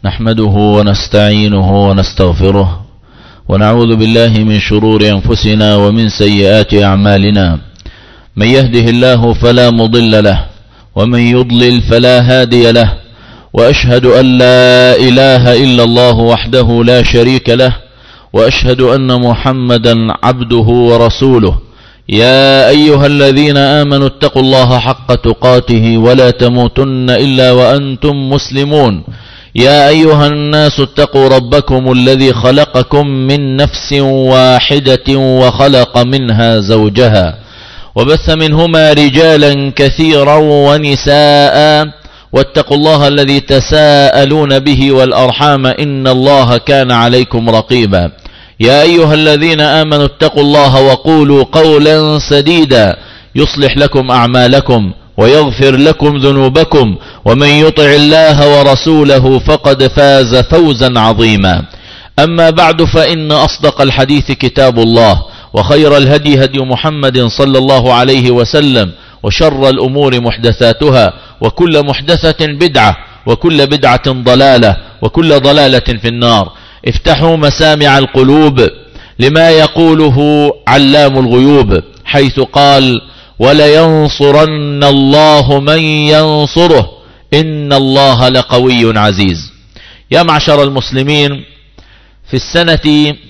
نحمده ونستعينه ونستغفره ونعوذ بالله من شرور أنفسنا ومن سيئات أعمالنا. من يهده الله فلا مضل له ومن يضلل فلا هادي له، وأشهد أن لا إله إلا الله وحده لا شريك له، وأشهد أن محمدا عبده ورسوله. يا أيها الذين آمنوا اتقوا الله حق تقاته ولا تموتن إلا وأنتم مسلمون. يا أيها الناس اتقوا ربكم الذي خلقكم من نفس واحدة وخلق منها زوجها وبث منهما رجالا كثيرا ونساء، واتقوا الله الذي تساءلون به والأرحام إن الله كان عليكم رقيبا. يا أيها الذين آمنوا اتقوا الله وقولوا قولا سديدا يصلح لكم أعمالكم ويغفر لكم ذنوبكم، ومن يطع الله ورسوله فقد فاز فوزا عظيما. أما بعد، فإن أصدق الحديث كتاب الله، وخير الهدي هدي محمد صلى الله عليه وسلم، وشر الأمور محدثاتها، وكل محدثة بدعة، وكل بدعة ضلالة، وكل ضلالة في النار. افتحوا مسامع القلوب لما يقوله علام الغيوب، حيث قال: ولينصرن الله من ينصره إن الله لقوي عزيز. يا معشر المسلمين، في السنة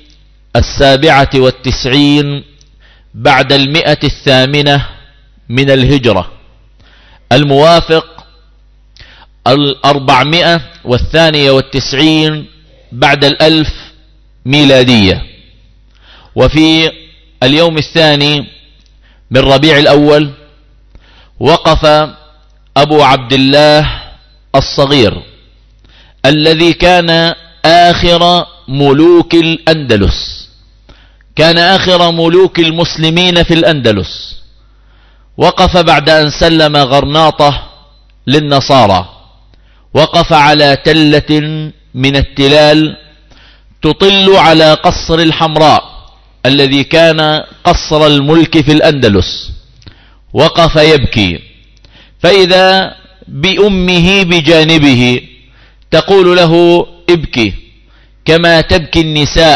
97 بعد 108 من الهجرة، الموافق 492 بعد 1000 ميلادية، وفي اليوم الثاني من ربيع الأول وقف أبو عبد الله الصغير الذي كان آخر ملوك الأندلس، كان آخر ملوك المسلمين في الأندلس، وقف بعد أن سلم غرناطة للنصارى، وقف على تلة من التلال تطل على قصر الحمراء الذي كان قصر الملك في الأندلس، وقف يبكي، فإذا بأمه بجانبه تقول له: ابكي كما تبكي النساء،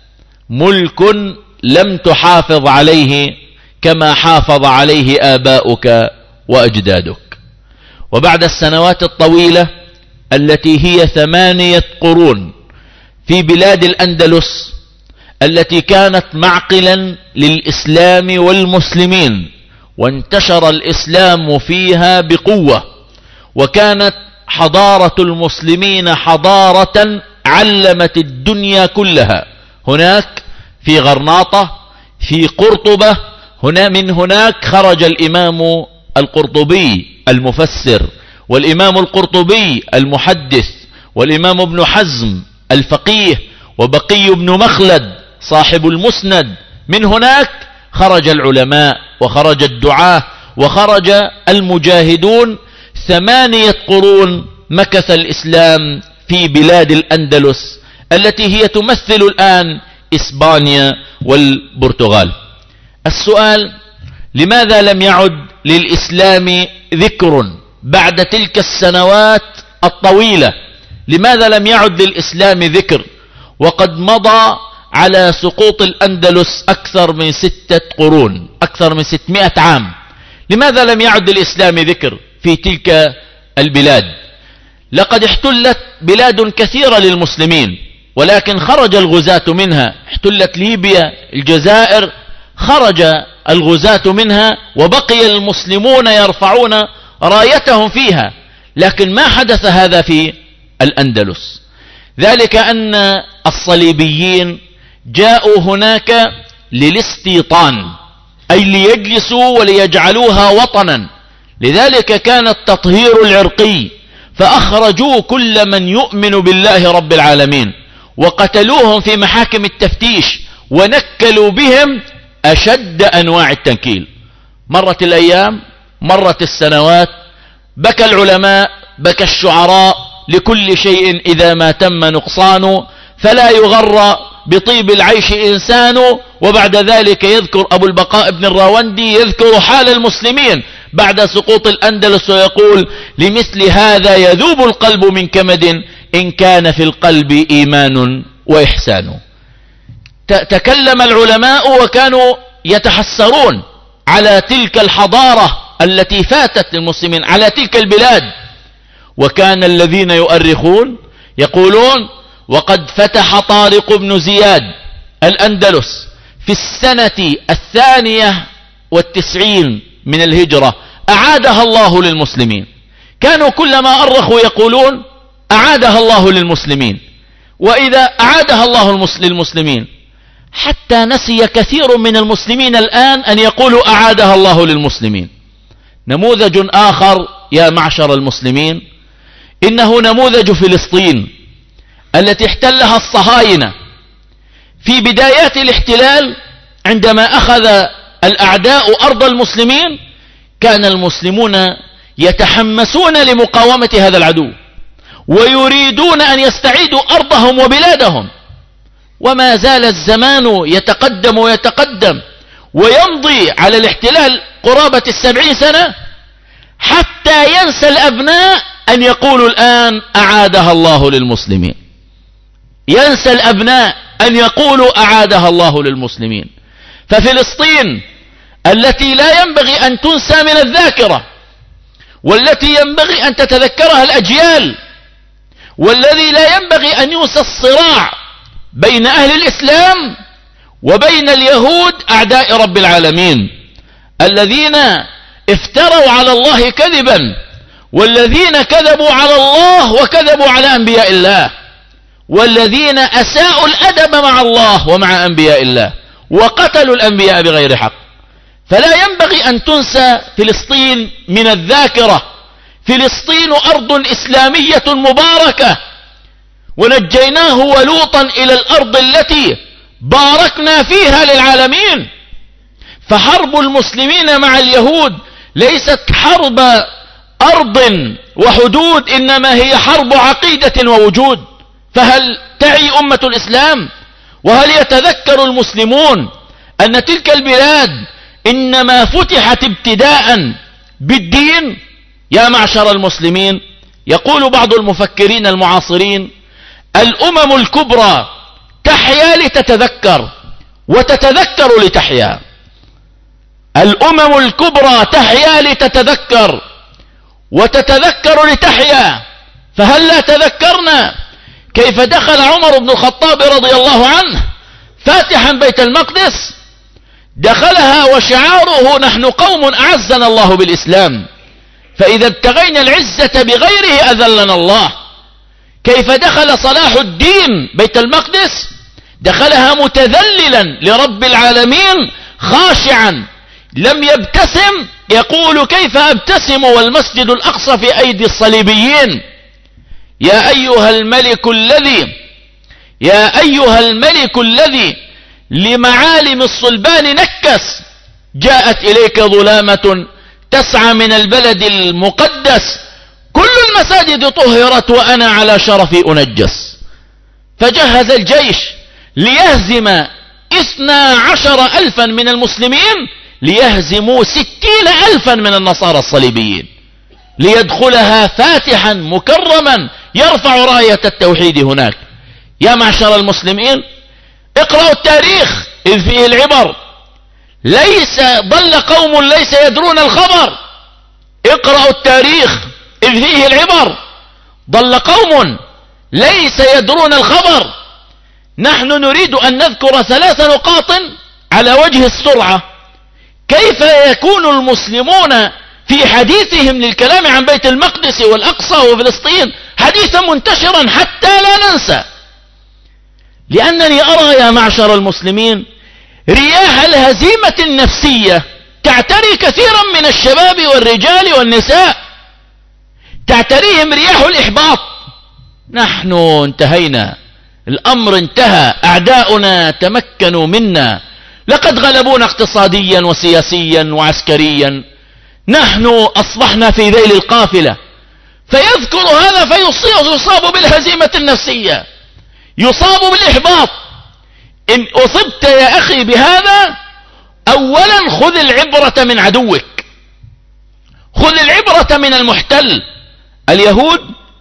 ملك لم تحافظ عليه كما حافظ عليه آباؤك وأجدادك. وبعد السنوات الطويلة التي هي 8 قرون في بلاد الأندلس التي كانت معقلا للإسلام والمسلمين، وانتشر الإسلام فيها بقوة، وكانت حضارة المسلمين حضارة علمت الدنيا كلها. هناك في غرناطة، في قرطبة، من هناك خرج الإمام القرطبي المفسر، والإمام القرطبي المحدث، والإمام ابن حزم الفقيه، وبقي بن مخلد صاحب المسند. من هناك خرج العلماء، وخرج الدعاة، وخرج المجاهدون. 8 قرون مكث الإسلام في بلاد الأندلس التي هي تمثل الآن إسبانيا والبرتغال. السؤال: لماذا لم يعد للإسلام ذكر بعد تلك السنوات الطويلة؟ لماذا لم يعد للإسلام ذكر وقد مضى على سقوط الأندلس أكثر من 6 قرون، أكثر من 600 عام؟ لماذا لم يعد للإسلام ذكر في تلك البلاد؟ لقد احتلت بلاد كثيرة للمسلمين، ولكن خرج الغزاة منها. احتلت ليبيا، الجزائر، خرج الغزاة منها، وبقي المسلمون يرفعون رايتهم فيها. لكن ما حدث هذا في الأندلس، ذلك أن الصليبيين جاءوا هناك للاستيطان، أي ليجلسوا وليجعلوها وطنا. لذلك كان التطهير العرقي، فأخرجوا كل من يؤمن بالله رب العالمين، وقتلوهم في محاكم التفتيش، ونكلوا بهم أشد أنواع التنكيل. مرت الأيام، مرت السنوات، بكى العلماء، بكى الشعراء، لكل شيء إذا ما تم نقصانه، فلا يغر بطيب العيش إنسان. وبعد ذلك يذكر أبو البقاء بن الراوندي يذكر حال المسلمين بعد سقوط الأندلس ويقول: لمثل هذا يذوب القلب من كمد إن كان في القلب إيمان وإحسان. تكلم العلماء وكانوا يتحسرون على تلك الحضارة التي فاتت للمسلمين، على تلك البلاد. وكان الذين يؤرخون يقولون: وقد فتح طارق بن زياد الأندلس في السنة 92 من الهجرة، أعادها الله للمسلمين. كانوا كلما أرخوا يقولون: أعادها الله للمسلمين، وإذا أعادها الله للمسلمين، حتى نسي كثير من المسلمين الآن أن يقولوا أعادها الله للمسلمين. نموذج آخر يا معشر المسلمين، إنه نموذج فلسطين التي احتلها الصهاينة في بدايات الاحتلال. عندما أخذ الأعداء أرض المسلمين، كان المسلمون يتحمسون لمقاومة هذا العدو، ويريدون أن يستعيدوا أرضهم وبلادهم. وما زال الزمان يتقدم ويتقدم ويمضي على الاحتلال قرابة 70 سنة، حتى ينسى الأبناء أن يقولوا الآن أعادها الله للمسلمين. ينسى الأبناء أن يقولوا أعادها الله للمسلمين. ففلسطين التي لا ينبغي أن تنسى من الذاكرة، والتي ينبغي أن تتذكرها الأجيال، والذي لا ينبغي أن ينسى الصراع بين أهل الإسلام وبين اليهود أعداء رب العالمين، الذين افتروا على الله كذبا، والذين كذبوا على الله وكذبوا على أنبياء الله، والذين أساءوا الأدب مع الله ومع أنبياء الله، وقتلوا الأنبياء بغير حق. فلا ينبغي أن تنسى فلسطين من الذاكرة. فلسطين أرض إسلامية مباركة، ونجيناه ولوطا إلى الأرض التي باركنا فيها للعالمين. فحرب المسلمين مع اليهود ليست حرب أرض وحدود، إنما هي حرب عقيدة ووجود. فهل تعي أمة الإسلام وهل يتذكر المسلمون أن تلك البلاد إنما فتحت ابتداء بالدين؟ يا معشر المسلمين، يقول بعض المفكرين المعاصرين: الأمم الكبرى تحيا لتتذكر، وتتذكر لتحيا. الأمم الكبرى تحيا لتتذكر، وتتذكر لتحيا. فهل لا تذكرنا كيف دخل عمر بن الخطاب رضي الله عنه فاتحا بيت المقدس؟ دخلها وشعاره: نحن قوم أعزنا الله بالإسلام، فإذا ابتغينا العزة بغيره أذلنا الله. كيف دخل صلاح الدين بيت المقدس؟ دخلها متذللا لرب العالمين خاشعا، لم يبتسم، يقول: كيف أبتسم والمسجد الأقصى في أيدي الصليبيين؟ يا أيها الملك الذي لمعالم الصلبان نكس، جاءت إليك ظلامة تسعى من البلد المقدس، كل المساجد طهرت وأنا على شرفي أنجس. فجهز الجيش ليهزم 12,000 من المسلمين، ليهزموا 60,000 من النصارى الصليبيين، ليدخلها فاتحا مكرما يرفع راية التوحيد هناك. يا معشر المسلمين، اقرأوا التاريخ إذ فيه العبر. ضل قوم ليس يدرون الخبر. اقرأوا التاريخ إذ فيه العبر. ضل قوم ليس يدرون الخبر. نحن نريد أن نذكر 3 نقاط على وجه السرعة. كيف يكون المسلمون في حديثهم للكلام عن بيت المقدس والأقصى وفلسطين حديثا منتشرا حتى لا ننسى؟ لأنني أرى يا معشر المسلمين رياح الهزيمة النفسية تعتري كثيرا من الشباب والرجال والنساء، تعتريهم رياح الإحباط. نحن انتهينا، الأمر انتهى، أعداؤنا تمكنوا منا، لقد غلبونا اقتصاديا وسياسيا وعسكريا، نحن أصبحنا في ذيل القافلة. فيذكر هذا فيصاب بالهزيمة النفسية، يصاب بالإحباط. إن أصبت يا أخي بهذا، أولا خذ العبرة من عدوك، خذ العبرة من المحتل. اليهود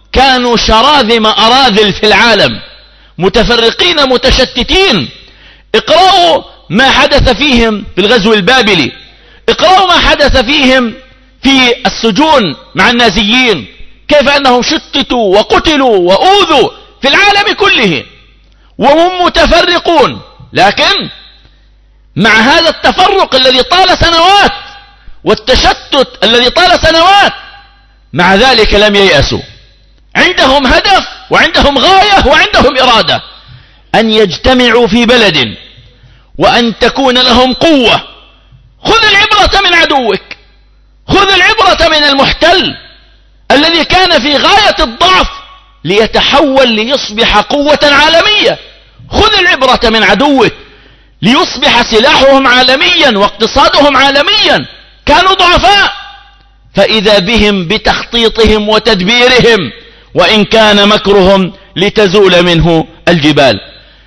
كانوا شراذم أراذل في العالم، متفرقين متشتتين. اقرأوا ما حدث فيهم في الغزو البابلي، اقرأوا ما حدث فيهم في السجون مع النازيين، كيف أنهم شتتوا وقتلوا وأوذوا في العالم كله وهم متفرقون. لكن مع هذا التفرق الذي طال سنوات والتشتت الذي طال سنوات، مع ذلك لم ييأسوا. عندهم هدف وعندهم غاية وعندهم إرادة أن يجتمعوا في بلد وأن تكون لهم قوة. خذ العبرة من عدوك، خذ العبرة من المحتل الذي كان في غاية الضعف ليتحول ليصبح قوة عالمية. خذ العبرة من عدوك ليصبح سلاحهم عالميا واقتصادهم عالميا. كانوا ضعفاء، فإذا بهم بتخطيطهم وتدبيرهم، وإن كان مكرهم لتزول منه الجبال.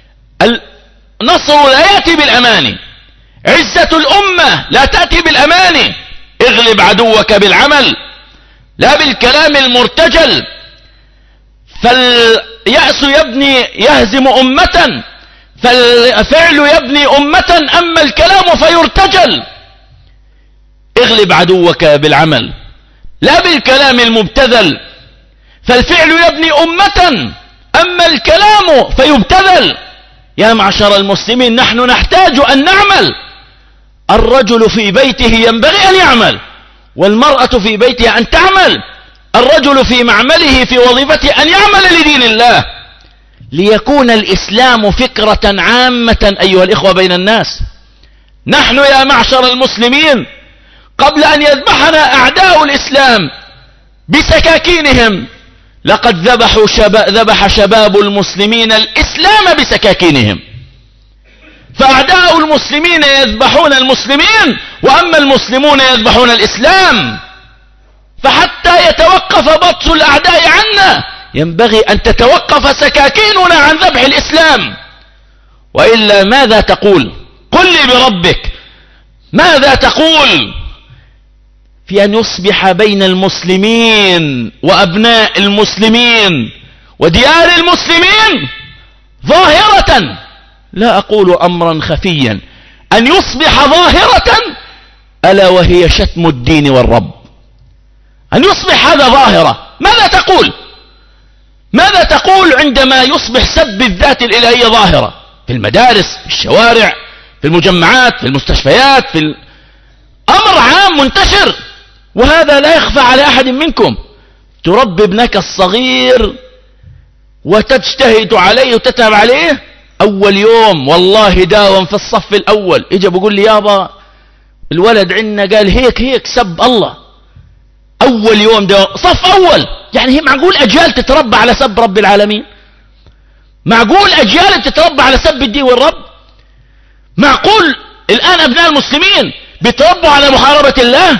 النصر لا يأتي بالأماني، عزة الأمة لا تأتي بالأماني. اغلب عدوك بالعمل لا بالكلام المرتجل. فاليأس يهزم أمة، فالفعل يبني أمة، أما الكلام فيرتجل. اغلب عدوك بالعمل لا بالكلام المبتذل، فالفعل يبني أمة، أما الكلام فيبتذل. يا معشر المسلمين، نحن نحتاج أن نعمل. الرجل في بيته ينبغي أن يعمل، والمرأة في بيتها أن تعمل. الرجل في معمله في وظيفته أن يعمل لدين الله، ليكون الإسلام فكرة عامة أيها الإخوة بين الناس. نحن يا معشر المسلمين قبل أن يذبحنا أعداء الإسلام بسكاكينهم، لقد ذبح شباب المسلمين الإسلام بسكاكينهم. فأعداء المسلمين يذبحون المسلمين، وأما المسلمون يذبحون الإسلام. فحتى يتوقف بطش الأعداء عنا ينبغي أن تتوقف سكاكيننا عن ذبح الإسلام، وإلا ماذا تقول؟ قل لي بربك ماذا تقول في أن يصبح بين المسلمين وأبناء المسلمين وديار المسلمين ظاهرة، لا أقول أمرا خفيا، أن يصبح ظاهرة، ألا وهي شتم الدين والرب. أن يصبح هذا ظاهرة. ماذا تقول؟ ماذا تقول عندما يصبح سب الذات الإلهية ظاهرة في المدارس، في الشوارع، في المجمعات، في المستشفيات، أمر عام منتشر، وهذا لا يخفى على أحد منكم. تربي ابنك الصغير وتجتهد عليه وتتعب عليه، أول يوم والله داوم في الصف الأول، إجا بقول لي يابا الولد عندنا قال هيك سب الله. أول يوم داوم صف أول، يعني هي معقول أجيال تتربى على سب رب العالمين؟ معقول أجيال تتربى على سب الدين والرب؟ معقول الآن أبناء المسلمين بيتربوا على محاربة الله؟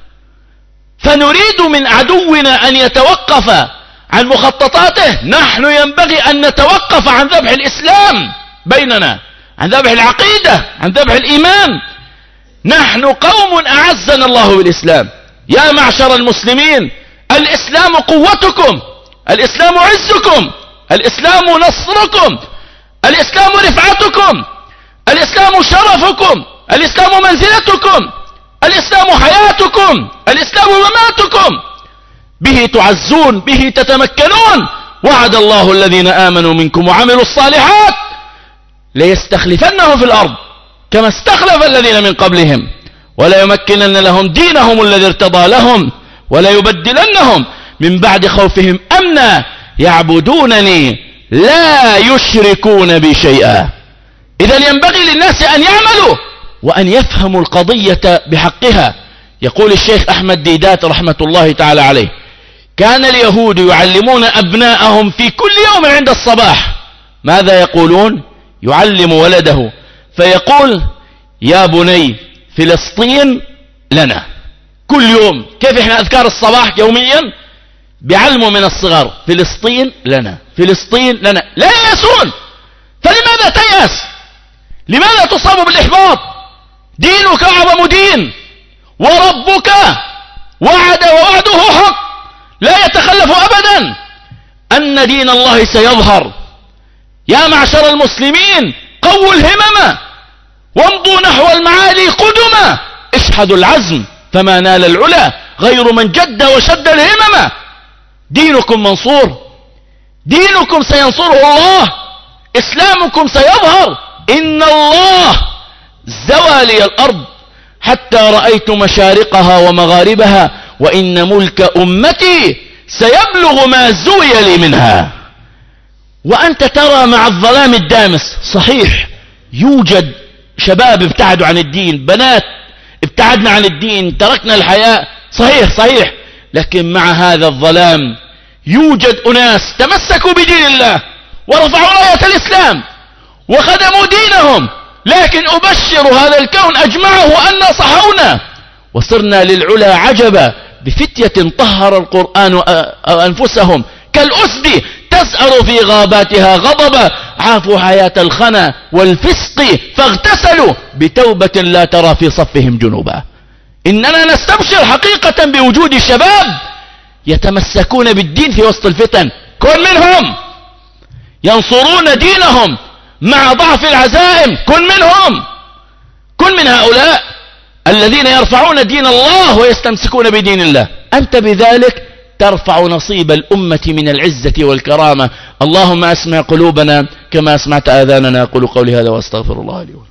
فنريد من عدونا أن يتوقف عن مخططاته. نحن ينبغي أن نتوقف عن ذبح الإسلام بيننا، عن ذبح العقيدة، عن ذبح الإيمان. نحن قوم أعزنا الله بالإسلام. يا معشر المسلمين، الإسلام قوتكم، الإسلام عزكم، الإسلام نصركم، الإسلام رفعتكم، الإسلام شرفكم، الإسلام منزلتكم، الإسلام حياتكم، الإسلام مماتكم. به تعزون، به تتمكنون. وعد الله الذين آمنوا منكم وعملوا الصالحات ليستخلفنهم في الأرض كما استخلف الذين من قبلهم ولا يمكنن لهم دينهم الذي ارتضى لهم ولا يبدلنهم من بعد خوفهم أمنا يعبدونني لا يشركون بي شيئا. إذن ينبغي للناس أن يعملوا وأن يفهموا القضية بحقها. يقول الشيخ أحمد ديدات رحمة الله تعالى عليه: كان اليهود يعلمون أبناءهم في كل يوم عند الصباح. ماذا يقولون؟ يعلم ولده فيقول: يا بني فلسطين لنا. كل يوم كيف احنا أذكار الصباح يوميا بيعلموا من الصغر: فلسطين لنا، فلسطين لنا. لا ييأسون. فلماذا تيأس؟ لماذا تصاب بالإحباط؟ دينك أعظم دين، وربك وعد ووعده حق لا يتخلف أبدا. أن دين الله سيظهر. يا معشر المسلمين قووا الهمم وامضوا نحو المعالي قدما، اشحذوا العزم فما نال العلا غير من جد وشد الهمم. دينكم منصور، دينكم سينصره الله، إسلامكم سيظهر. إن الله زوى لي الأرض حتى رأيت مشارقها ومغاربها، وإن ملك أمتي سيبلغ ما زوي لي منها. وأنت ترى مع الظلام الدامس، صحيح يوجد شباب ابتعدوا عن الدين، بنات ابتعدنا عن الدين، تركنا الحياة، صحيح، لكن مع هذا الظلام يوجد أناس تمسكوا بدين الله ورفعوا راية الإسلام وخدموا دينهم. لكن أبشر هذا الكون أجمعه أن صحونا وصرنا للعلا عجبا، بفتية طهر القرآن أنفسهم كالأسد تسأر في غاباتها غضبا، عافوا حياة الخنا والفسق فاغتسلوا بتوبة لا ترى في صفهم جنوبا. إننا نستبشر حقيقة بوجود شباب يتمسكون بالدين في وسط الفتن، كن منهم، ينصرون دينهم مع ضعف العزائم، كن من هؤلاء الذين يرفعون دين الله ويستمسكون بدين الله. أنت بذلك ترفع نصيب الأمة من العزة والكرامة. اللهم أسمع قلوبنا كما أسمعت آذاننا. أقول قولي هذا وأستغفر الله لي ولكم.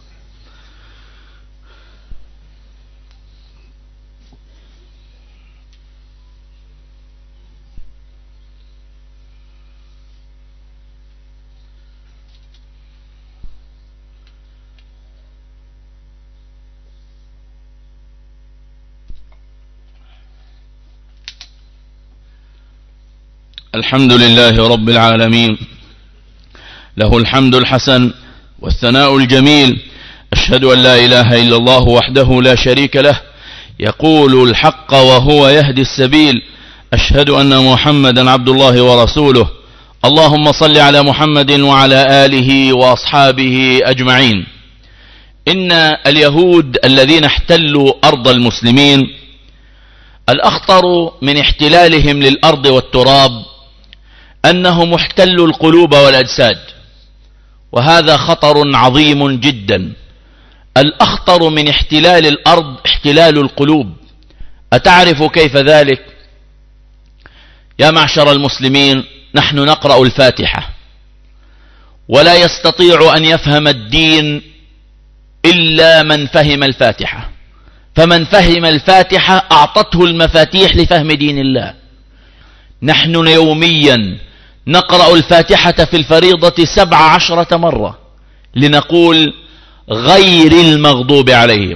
الحمد لله رب العالمين، له الحمد الحسن والثناء الجميل. أشهد أن لا إله إلا الله وحده لا شريك له، يقول الحق وهو يهدي السبيل. أشهد أن محمدا عبد الله ورسوله. اللهم صل على محمد وعلى آله وأصحابه أجمعين. إن اليهود الذين احتلوا أرض المسلمين، الأخطر من احتلالهم للأرض والتراب أنهم احتلوا القلوب والأجساد، وهذا خطر عظيم جدا. الأخطر من احتلال الأرض احتلال القلوب. أتعرف كيف ذلك؟ يا معشر المسلمين، نحن نقرأ الفاتحة، ولا يستطيع أن يفهم الدين إلا من فهم الفاتحة، فمن فهم الفاتحة أعطته المفاتيح لفهم دين الله. نحن يوميا نقرأ الفاتحة في الفريضة 17 مرة لنقول غير المغضوب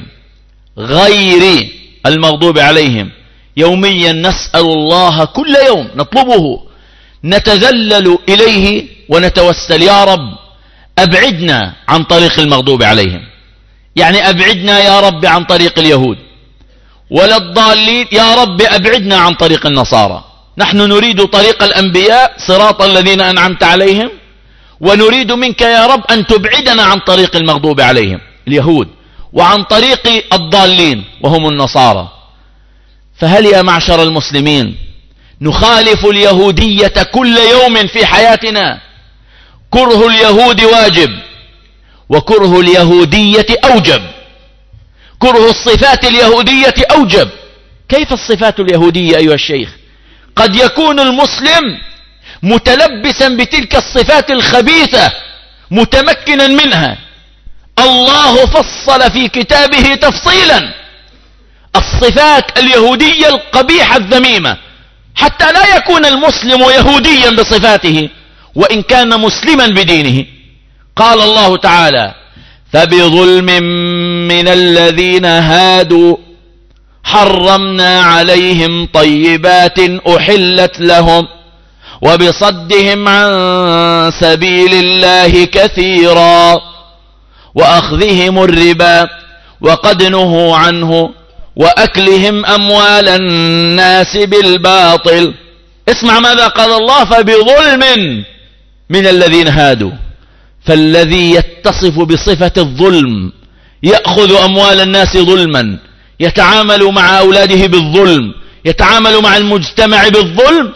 عليهم. يوميا نسأل الله، كل يوم نطلبه، نتذلل إليه ونتوسل: يا رب أبعدنا عن طريق المغضوب عليهم، يعني أبعدنا يا رب عن طريق اليهود، ولا الضالين، يا رب أبعدنا عن طريق النصارى. نحن نريد طريق الأنبياء صراط الذين أنعمت عليهم، ونريد منك يا رب أن تبعدنا عن طريق المغضوب عليهم اليهود، وعن طريق الضالين وهم النصارى. فهل يا معشر المسلمين نخالف اليهودية كل يوم في حياتنا؟ كره اليهود واجب، وكره اليهودية أوجب. كره الصفات اليهودية أوجب. كيف الصفات اليهودية أيها الشيخ؟ قد يكون المسلم متلبسا بتلك الصفات الخبيثة متمكنا منها. الله فصل في كتابه تفصيلا الصفات اليهودية القبيحة الذميمة، حتى لا يكون المسلم يهوديا بصفاته وإن كان مسلما بدينه. قال الله تعالى: فبظلم من الذين هادوا حرمنا عليهم طيبات أحلت لهم وبصدهم عن سبيل الله كثيرا وأخذهم الربا وقد نهوا عنه وأكلهم أموال الناس بالباطل. اسمع ماذا قال الله: فبظلم من الذين هادوا. فالذي يتصف بصفة الظلم يأخذ أموال الناس ظلما، يتعامل مع أولاده بالظلم، يتعامل مع المجتمع بالظلم،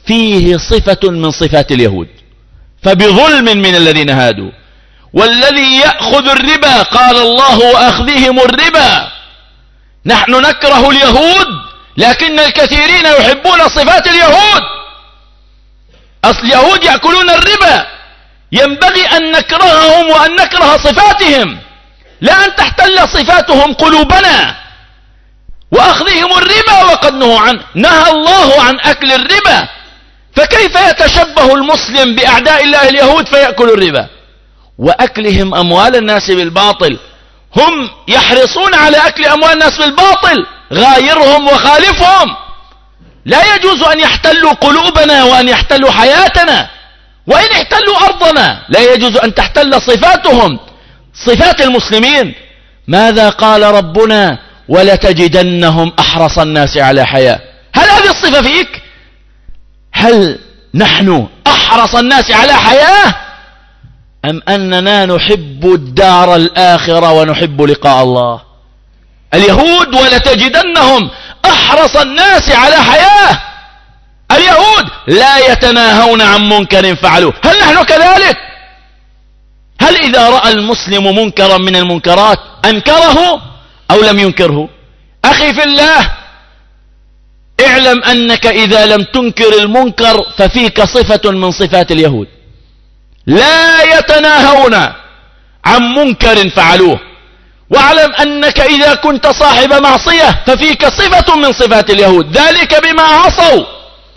فيه صفة من صفات اليهود، فبظلم من الذين هادوا. والذي يأخذ الربا قال الله وأخذهم الربا. نحن نكره اليهود لكن الكثيرين يحبون صفات اليهود. أصل اليهود يأكلون الربا، ينبغي أن نكرههم وأن نكره صفاتهم، لا أن تحتل صفاتهم قلوبنا. وأخذهم الربا وقد نهوا عنه، نهى الله عن أكل الربا، فكيف يتشبه المسلم بأعداء الله اليهود فيأكل الربا؟ وأكلهم أموال الناس بالباطل، هم يحرصون على أكل أموال الناس بالباطل، غايرهم وخالفهم. لا يجوز أن يحتلوا قلوبنا وأن يحتلوا حياتنا، وإن احتلوا أرضنا لا يجوز أن تحتل صفاتهم صفات المسلمين. ماذا قال ربنا؟ ولتجدنهم أحرص الناس على حياة. هل هذه الصفة فيك؟ هل نحن أحرص الناس على حياة، أم أننا نحب الدار الآخرة ونحب لقاء الله؟ اليهود ولتجدنهم أحرص الناس على حياة. اليهود لا يتناهون عن منكر فعلوه. هل نحن كذلك؟ هل إذا رأى المسلم منكرا من المنكرات أنكره أو لم ينكره؟ أخي في الله، اعلم أنك إذا لم تنكر المنكر ففيك صفة من صفات اليهود، لا يتناهون عن منكر فعلوه. واعلم أنك إذا كنت صاحب معصية ففيك صفة من صفات اليهود، ذلك بما عصوا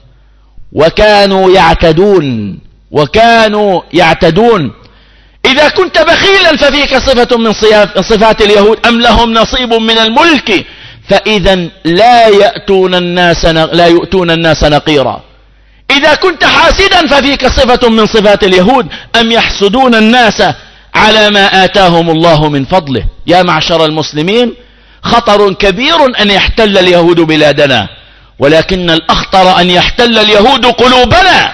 وكانوا يعتدون. إذا كنت بخيلا ففيك صفة من صفات اليهود، أم لهم نصيب من الملك فإذا لا يؤتون الناس نقيرا. إذا كنت حاسدا ففيك صفة من صفات اليهود، أم يحسدون الناس على ما آتاهم الله من فضله. يا معشر المسلمين، خطر كبير أن يحتل اليهود بلادنا، ولكن الأخطر أن يحتل اليهود قلوبنا،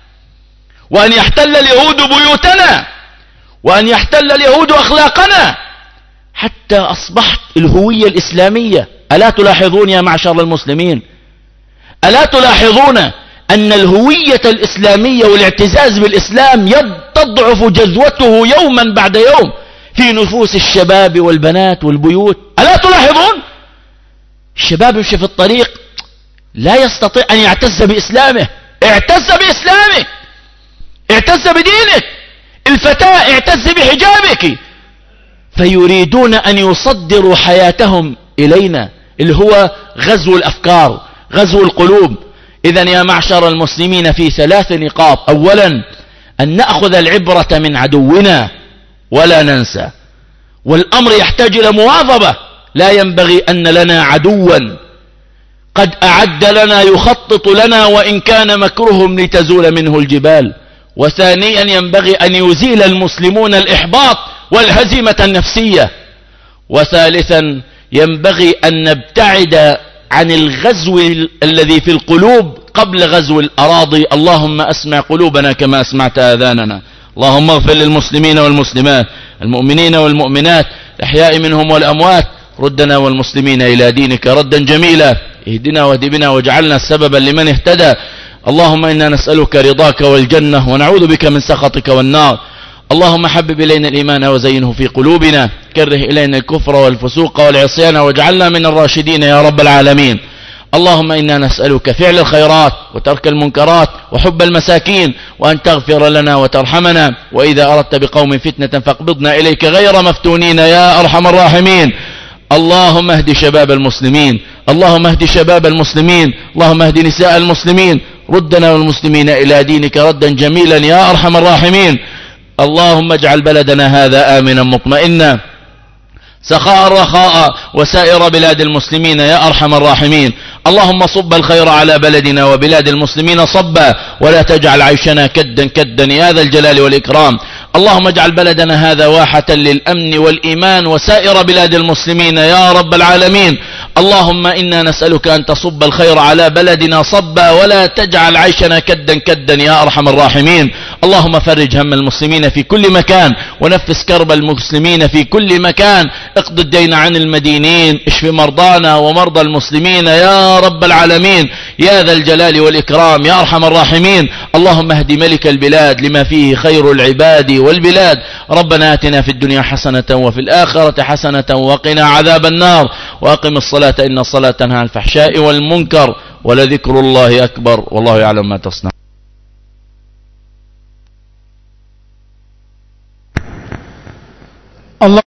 وأن يحتل اليهود بيوتنا، وأن يحتل اليهود أخلاقنا، حتى أصبحت الهوية الإسلامية. ألا تلاحظون يا معشر المسلمين، ألا تلاحظون أن الهوية الإسلامية والاعتزاز بالإسلام تضعف جذوته يوما بعد يوم في نفوس الشباب والبنات والبيوت؟ ألا تلاحظون؟ الشباب يمشي في الطريق لا يستطيع أن يعتز بإسلامه. اعتز بإسلامك، اعتز بدينك. الفتاة اعتز بحجابك. فيريدون أن يصدروا حياتهم إلينا، اللي هو غزو الأفكار، غزو القلوب. إذن يا معشر المسلمين، في 3 نقاط. أولا، أن نأخذ العبرة من عدونا ولا ننسى، والأمر يحتاج إلى مواظبة. لا ينبغي أن لنا عدوا قد أعد لنا يخطط لنا وإن كان مكرهم لتزول منه الجبال. وثانيا، ينبغي أن يزيل المسلمون الإحباط والهزيمة النفسية. وثالثا، ينبغي أن نبتعد عن الغزو الذي في القلوب قبل غزو الأراضي. اللهم أسمع قلوبنا كما أسمعت آذاننا. اللهم اغفر للمسلمين والمسلمات، المؤمنين والمؤمنات، الأحياء منهم والأموات. ردنا والمسلمين إلى دينك ردا جميلا. اهدنا واهد بنا واجعلنا سببا لمن اهتدى. اللهم إنا نسألك رضاك والجنة ونعوذ بك من سخطك والنار. اللهم حبب إلينا الإيمان وزينه في قلوبنا، كره إلينا الكفر والفسوق والعصيان واجعلنا من الراشدين يا رب العالمين. اللهم إنا نسألك فعل الخيرات وترك المنكرات وحب المساكين، وأن تغفر لنا وترحمنا، وإذا أردت بقوم فتنة فاقبضنا إليك غير مفتونين يا أرحم الراحمين. اللهم اهد شباب المسلمين، اللهم اهد شباب المسلمين، اللهم اهد نساء المسلمين. ردنا والمسلمين إلى دينك ردا جميلا يا أرحم الراحمين. اللهم اجعل بلدنا هذا آمنا مطمئنا سخاء رخاء، وسائر بلاد المسلمين يا أرحم الراحمين. اللهم صب الخير على بلدنا وبلاد المسلمين صبا، ولا تجعل عيشنا كدا كدا يا ذا الجلال والإكرام. اللهم اجعل بلدنا هذا واحة للأمن والإيمان وسائر بلاد المسلمين يا رب العالمين. اللهم إنا نسألك أن تصب الخير على بلدنا صبا، ولا تجعل عيشنا كدا كدا يا أرحم الراحمين. اللهم فرج هم المسلمين في كل مكان، ونفس كرب المسلمين في كل مكان، اقض الدين عن المدينين، اشف مرضانا ومرضى المسلمين يا رب العالمين، يا ذا الجلال والإكرام يا أرحم الراحمين. اللهم اهد ملك البلاد لما فيه خير العباد والبلاد. ربنا آتنا في الدنيا حسنة وفي الآخرة حسنة وقنا عذاب النار. وأقم الصلاة إن الصلاة تنهى عن الفحشاء والمنكر، ولذكر الله أكبر، والله يعلم ما تصنع. الله